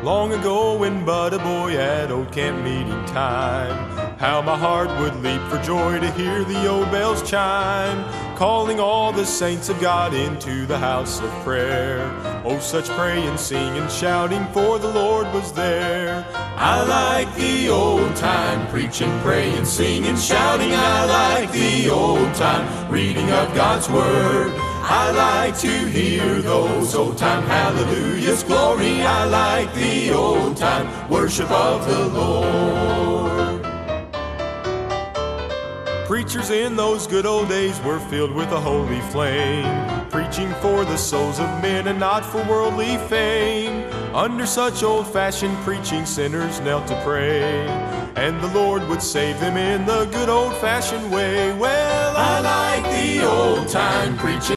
long ago when but a boy at old camp meeting time. How my heart would leap for joy to hear the old bells chime, calling all the saints of God into the house of prayer. Oh, such praying, singing, shouting, for the Lord was there. I like the old time preaching, praying, singing, shouting. I like the old time reading of God's Word. I like to hear those old time hallelujahs, glory. I like the old time worship of the Lord. Preachers in those good old days were filled with a holy flame, preaching for the souls of men and not for worldly fame. Under such old-fashioned preaching, sinners knelt to pray, and the Lord would save them in the good old-fashioned way. Well, I like the old-time preaching.